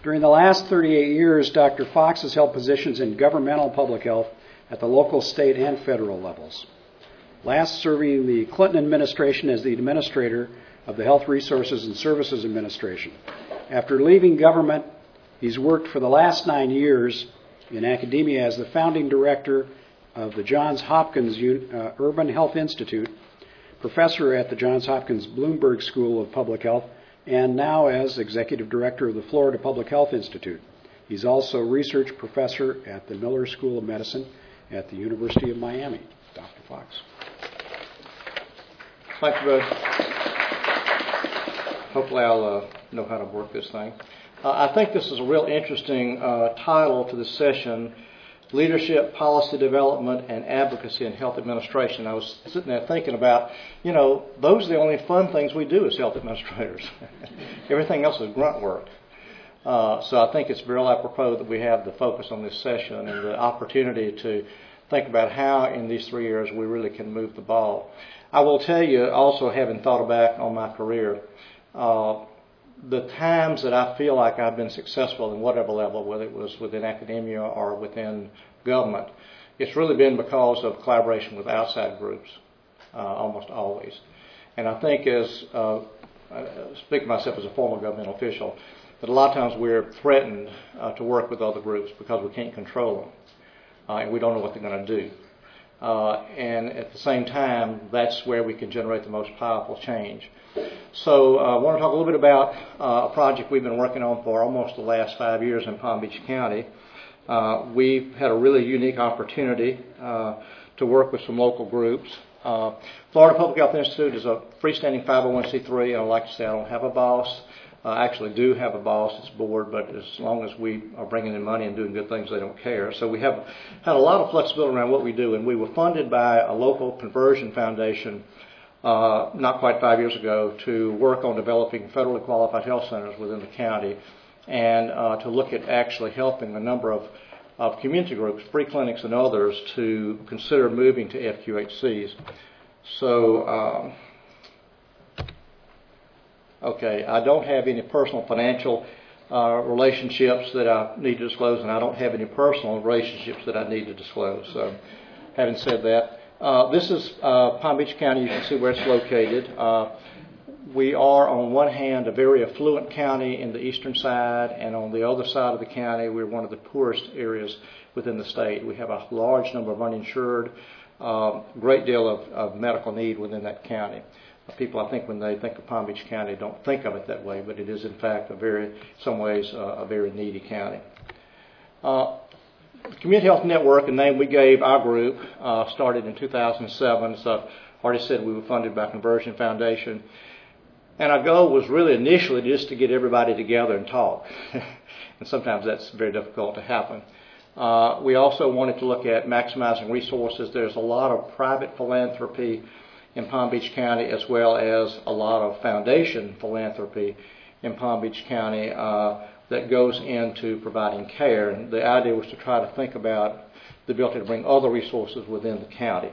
During the last 38 years, Dr. Fox has held positions in governmental public health at the local, state, and federal levels. Last serving the Clinton administration as the administrator of the Health Resources and Services Administration. After leaving government, he's worked for the last 9 years in academia as the founding director of the Johns Hopkins Urban Health Institute, professor at the Johns Hopkins Bloomberg School of Public Health, and now as executive director of the Florida Public Health Institute. He's also research professor at the Miller School of Medicine at the University of Miami. Dr. Fox. Thank you, Bud. Hopefully I'll know how to work this thing. I think this is a real interesting title to this session, Leadership, Policy Development, and Advocacy in Health Administration. I was sitting there thinking about, those are the only fun things we do as health administrators. Everything else is grunt work. So I think it's very apropos that we have the focus on this session and the opportunity to think about how in these 3 years we really can move the ball. I will tell you, also having thought back on my career, the times that I feel like I've been successful in whatever level, whether it was within academia or within government, it's really been because of collaboration with outside groups, almost always. And I think speaking of myself as a former governmental official, that a lot of times we're threatened to work with other groups because we can't control them, and we don't know what they're going to do. And at the same time, that's where we can generate the most powerful change. So I want to talk a little bit about a project we've been working on for almost the last 5 years in Palm Beach County. We've had a really unique opportunity to work with some local groups. Florida Public Health Institute is a freestanding 501c3, and I like to say I don't have a boss. I actually do have a boss, it's board, but as long as we are bringing in money and doing good things, they don't care. So we have had a lot of flexibility around what we do, and we were funded by a local conversion foundation not quite 5 years ago to work on developing federally qualified health centers within the county and to look at actually helping a number of community groups, free clinics and others, to consider moving to FQHCs. So, okay, I don't have any personal financial relationships that I need to disclose, and I don't have any personal relationships that I need to disclose. So, having said that, this is Palm Beach County. You can see where it's located. We are, on one hand, a very affluent county in the eastern side, and on the other side of the county, we're one of the poorest areas within the state. We have a large number of uninsured, great deal of medical need within that county. People, I think, when they think of Palm Beach County, don't think of it that way, but it is, in fact, in some ways, a very needy county. The Community Health Network, a name we gave our group, started in 2007. So I've already said we were funded by Conversion Foundation. And our goal was really initially just to get everybody together and talk. And sometimes that's very difficult to happen. We also wanted to look at maximizing resources. There's a lot of private philanthropy in Palm Beach County, as well as a lot of foundation philanthropy in Palm Beach County that goes into providing care. And the idea was to try to think about the ability to bring other resources within the county.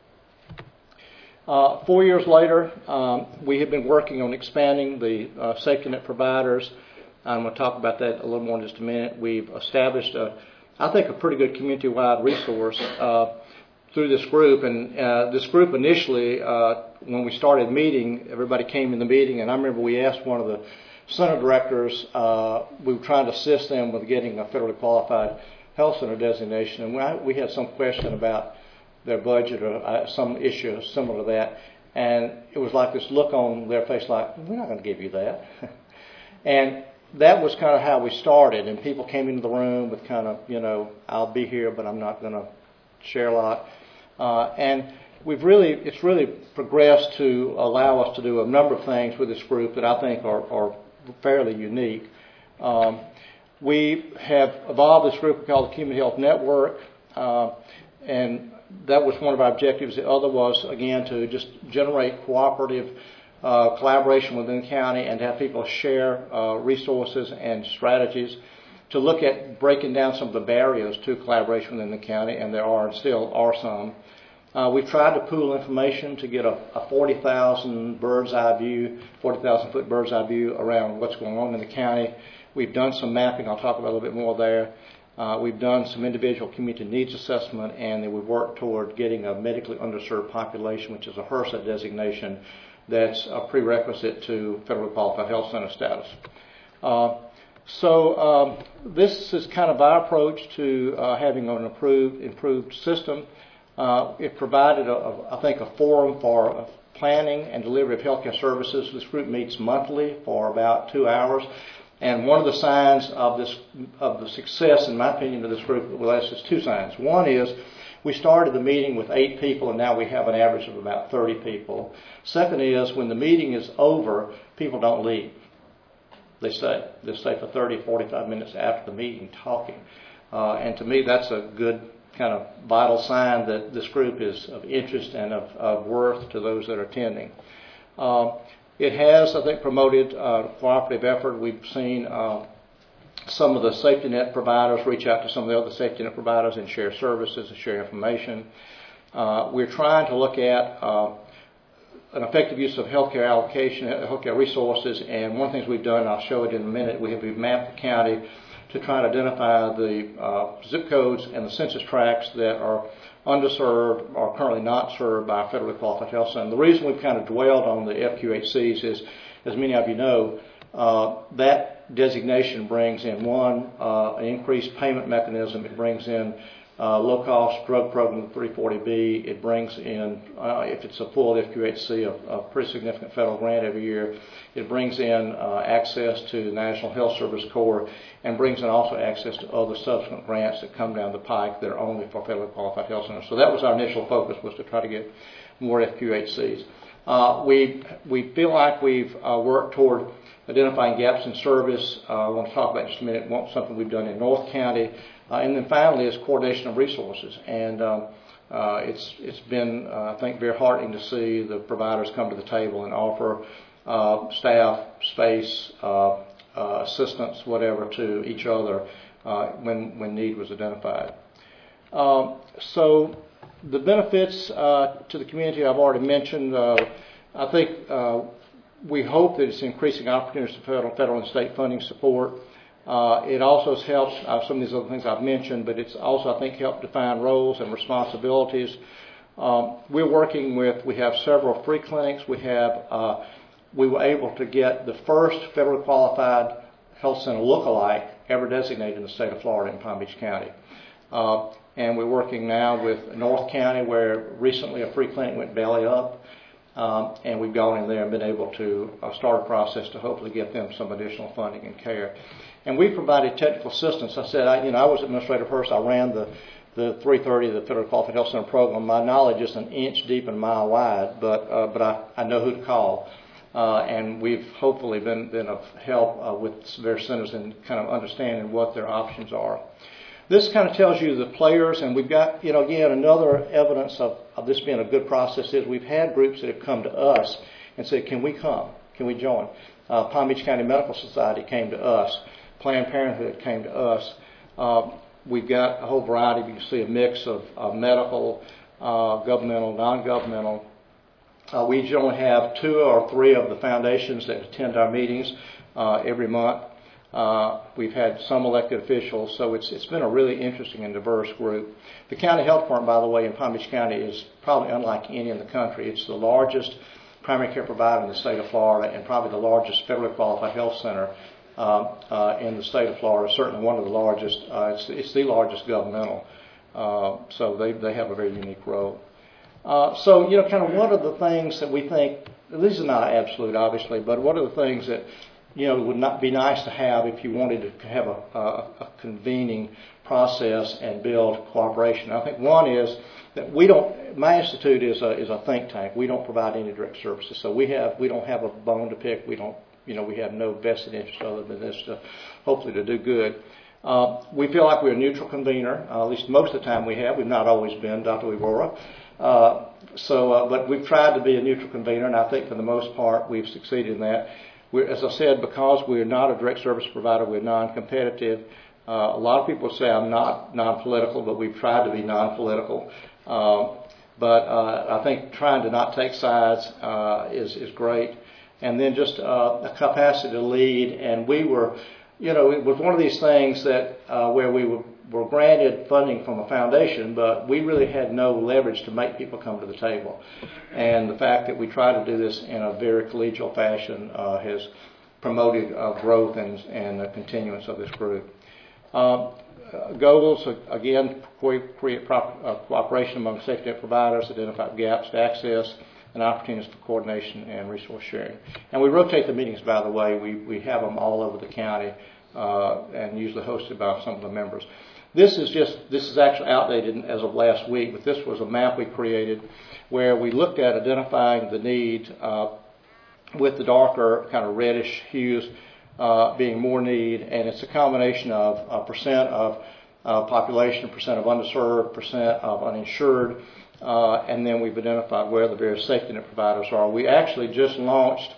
4 years later, we have been working on expanding the safety net providers. I'm going to talk about that a little more in just a minute. We've established, I think, a pretty good community-wide resource through this group. And this group initially, when we started meeting, everybody came in the meeting, and I remember we asked one of the center directors, we were trying to assist them with getting a federally qualified health center designation, and we had some question about their budget or some issue similar to that, and it was like this look on their face like, we're not going to give you that. And that was kind of how we started, and people came into the room with kind of, I'll be here, but I'm not going to share a lot. And it's really progressed to allow us to do a number of things with this group that I think are fairly unique. We have evolved this group called the Community Health Network, and that was one of our objectives. The other was, again, to just generate cooperative collaboration within the county and to have people share resources and strategies to look at breaking down some of the barriers to collaboration within the county, and there still are some. We've tried to pool information to get a 40,000 foot bird's eye view around what's going on in the county. We've done some mapping. I'll talk about a little bit more there. We've done some individual community needs assessment, and then we've worked toward getting a medically underserved population, which is a HRSA designation that's a prerequisite to Federally Qualified Health Center status. So this is kind of our approach to having an improved system. It provided, I think, a forum for planning and delivery of healthcare services. This group meets monthly for about 2 hours. And one of the signs of the success, in my opinion, of this group, well, that's just two signs. One is we started the meeting with 8 people, and now we have an average of about 30 people. Second is when the meeting is over, people don't leave. They stay. They stay for 30, 45 minutes after the meeting talking. And to me, that's a good kind of vital sign that this group is of interest and of worth to those that are attending. It has, I think, promoted cooperative effort. We've seen some of the safety net providers reach out to some of the other safety net providers and share services and share information. We're trying to look at an effective use of healthcare allocation, healthcare resources, and one of the things we've done, and I'll show it in a minute, we've mapped the county to try to identify the zip codes and the census tracts that are underserved or currently not served by a Federally Qualified Health Center. The reason we've kind of dwelled on the FQHCs is, as many of you know, that designation brings in, one, an increased payment mechanism. It brings in low-cost drug program, 340B. It brings in, if it's a full FQHC, a pretty significant federal grant every year. It brings in access to the National Health Service Corps, and brings in also access to other subsequent grants that come down the pike that are only for Federally Qualified Health Centers. So that was our initial focus, was to try to get more FQHCs. We feel like we've worked toward identifying gaps in service. I want to talk about in just a minute something we've done in North County. And then finally is coordination of resources. And it's been, I think, very heartening to see the providers come to the table and offer staff, space, assistance, whatever, to each other when need was identified. So the benefits to the community I've already mentioned. I think we hope that it's increasing opportunities for federal and state funding support. It also helps some of these other things I've mentioned, but it's also, I think, helped define roles and responsibilities. We have several free clinics. We were able to get the first Federally Qualified Health Center lookalike ever designated in the state of Florida in Palm Beach County. And we're working now with North County, where recently a free clinic went belly up. And we've gone in there and been able to start a process to hopefully get them some additional funding and care. And we provided technical assistance. I said, I was administrator first. I ran the 330, the Federal Qualified Health Center program. My knowledge is an inch deep and a mile wide, but I know who to call. And we've hopefully been of help with various centers in kind of understanding what their options are. This kind of tells you the players, and we've got, again, another evidence of this being a good process is we've had groups that have come to us and said, can we come? Can we join? Palm Beach County Medical Society came to us. Planned Parenthood came to us. We've got a whole variety. You can see a mix of medical, governmental, non-governmental. We generally have 2 or 3 of the foundations that attend our meetings every month. We've had some elected officials, so it's been a really interesting and diverse group. The county health department, by the way, in Palm Beach County is probably unlike any in the country. It's the largest primary care provider in the state of Florida and probably the largest federally qualified health center in the state of Florida, certainly one of the largest. It's the largest governmental, so they have a very unique role. So, kind of what are the things that we think, these are not absolute, obviously, but what are the things that, would not be nice to have if you wanted to have a convening process and build cooperation. I think one is that my institute is a think tank. We don't provide any direct services, so we don't have a bone to pick. We have no vested interest other than this hopefully to do good. We feel like we're a neutral convener, at least most of the time we have. We've not always been, Dr. Wibora. But we've tried to be a neutral convener, and I think for the most part we've succeeded in that. As I said, because we're not a direct service provider, we're non-competitive. A lot of people say I'm not non-political, but we've tried to be non-political. but I think trying to not take sides is great. And then just a capacity to lead. And we were, it was one of these things that where we were granted funding from a foundation, but we really had no leverage to make people come to the table. And the fact that we try to do this in a very collegial fashion has promoted growth and the continuance of this group. Goals, again, create cooperation among safety net providers, identify gaps to access, and opportunities for coordination and resource sharing. And we rotate the meetings, by the way. We have them all over the county and usually hosted by some of the members. This is actually outdated as of last week, but this was a map we created where we looked at identifying the need with the darker kind of reddish hues being more need, and it's a combination of percent of population, percent of underserved, percent of uninsured, and then we've identified where the various safety net providers are. We actually just launched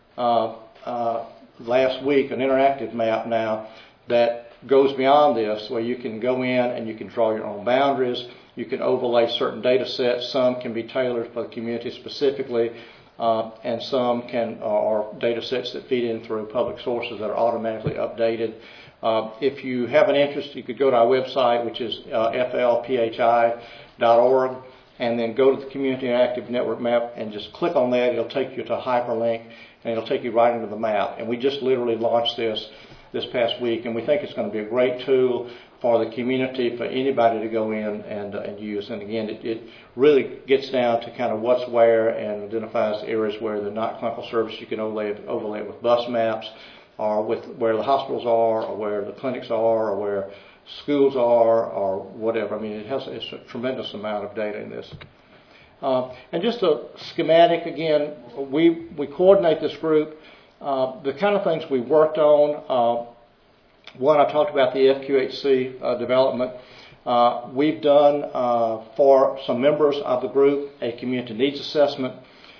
last week an interactive map now that goes beyond this, where you can go in and you can draw your own boundaries. You can overlay certain data sets. Some can be tailored for the community specifically, and some are data sets that feed in through public sources that are automatically updated. If you have an interest, you could go to our website, which is flphi.org, and then go to the Community Interactive Network map and just click on that. It'll take you to a hyperlink, and it'll take you right into the map. And we just literally launched this past week, and we think it's going to be a great tool for the community, for anybody to go in and use. And again, it really gets down to kind of what's where and identifies areas where they're not clinical service. You can overlay it with bus maps, or with where the hospitals are, or where the clinics are, or where schools are, or whatever. I mean, it's a tremendous amount of data in this. And just a schematic, again, we coordinate this group. The kind of things we worked on, one, I talked about the FQHC development. We've done for some members of the group a community needs assessment,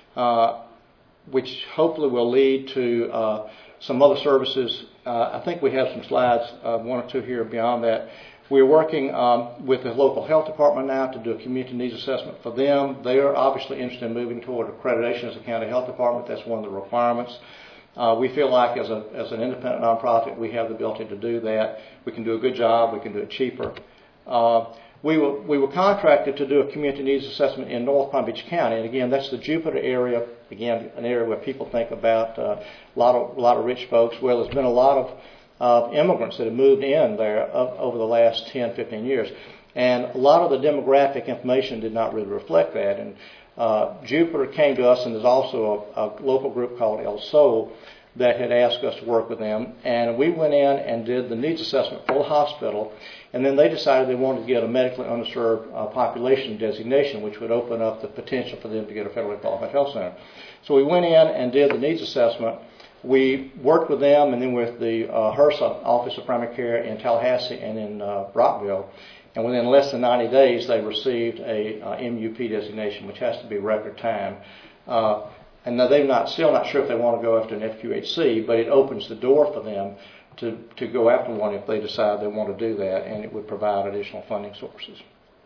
which hopefully will lead to some other services. I think we have some slides, one or two here beyond that. We're working with the local health department now to do a community needs assessment for them. They are obviously interested in moving toward accreditation as a county health department. That's one of the requirements. We feel like as an independent nonprofit, we have the ability to do that. We can do a good job. We can do it cheaper. We were contracted to do a community needs assessment in North Palm Beach County, and again, that's the Jupiter area. Again, an area where people think about a lot of rich folks. Well, there's been a lot of immigrants that have moved in there over the last 10, 15 years, and a lot of the demographic information did not really reflect that. And Jupiter came to us, and there's also a local group called El Sol that had asked us to work with them, and we went in and did the needs assessment for the hospital, and then they decided they wanted to get a medically underserved population designation, which would open up the potential for them to get a federally qualified health center. So we went in and did the needs assessment. We worked with them and then with the HRSA, Office of Primary Care in Tallahassee and in Rockville, and within less than 90 days they received a MUP designation, which has to be record time. And now they're still not sure if they want to go after an FQHC, but it opens the door for them to go after one if they decide they want to do that, and it would provide additional funding sources.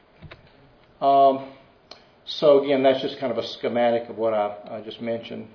So again, that's just kind of a schematic of what I just mentioned.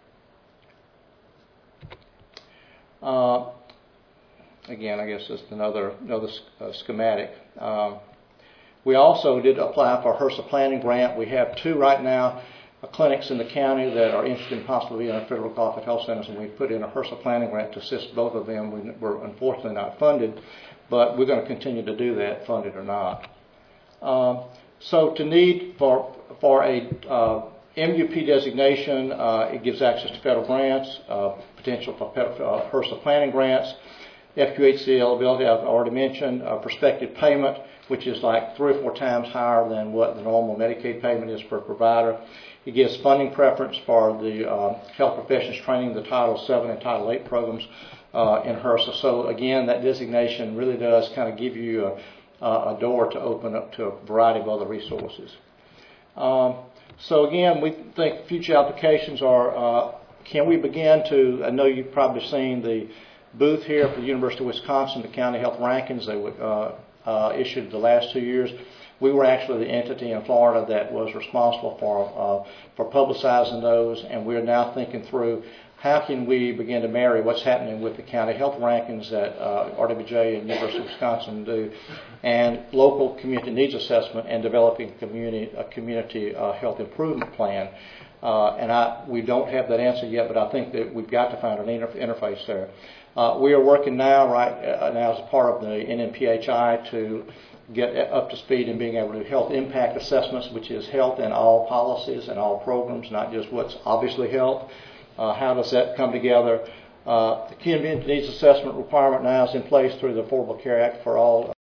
Again, I guess just another schematic. We also did apply for a HRSA planning grant. We have 2 right now. Clinics in the county that are interested in possibly being federal qualified health centers, and we put in a HRSA planning grant to assist both of them. We were unfortunately not funded, but we're going to continue to do that, funded or not. So to need for a MUP designation, it gives access to federal grants, potential for HRSA planning grants, FQHC eligibility, I've already mentioned, prospective payment, which is like 3 or 4 times higher than what the normal Medicaid payment is for a provider. It gives funding preference for the health professions training, the Title VII and Title VIII programs in HRSA. So again, that designation really does kind of give you a door to open up to a variety of other resources. So again, we think future applications are, can we begin to, I know you've probably seen the booth here for the University of Wisconsin, the County Health Rankings they issued the last 2 years. We were actually the entity in Florida that was responsible for publicizing those, and we're now thinking through how can we begin to marry what's happening with the county health rankings that RWJ and University of Wisconsin do, and local community needs assessment and developing a community health improvement plan. We don't have that answer yet, but I think that we've got to find an interface there. We are working now as a part of the NNPHI to get up to speed in being able to do health impact assessments, which is health in all policies and all programs, not just what's obviously health. How does that come together? The community needs assessment requirement now is in place through the Affordable Care Act for all